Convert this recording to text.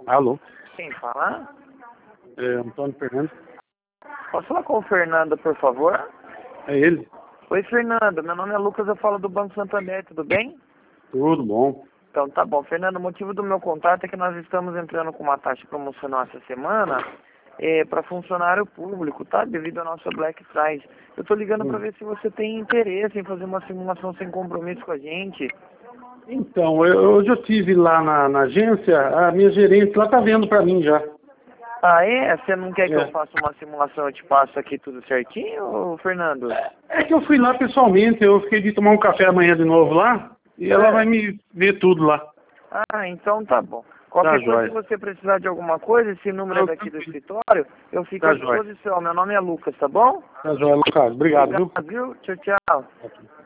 Alô? Quem fala? É Antônio Fernando. Posso falar com o Fernando, por favor? É ele? Oi, Fernando. Meu nome é Lucas, eu falo do Banco Santander, tudo bem? Tudo bom. Então, tá bom. Fernando, o motivo do meu contato é que nós estamos entrando com uma taxa promocional essa semana para funcionário público, tá? Devido ao nosso Black Friday. Eu tô ligando para ver se você tem interesse em fazer uma simulação sem compromisso com a gente. Então, eu já estive lá na agência, a minha gerente lá tá vendo pra mim já. Ah, é? Você não quer que É. eu faça uma simulação, eu te passo aqui tudo certinho, Fernando? É que eu fui lá pessoalmente, eu fiquei de tomar um café amanhã de novo lá, e ela vai me ver tudo lá. Ah, então tá bom. Qualquer Tá coisa, se jóia. você precisar de alguma coisa, esse número é Não, daqui do tranquilo. escritório, eu fico Tá à jóia. disposição. Meu nome é Lucas, tá bom? Tá jóia, Lucas. Obrigado, viu? Obrigado, viu? Tchau, tchau.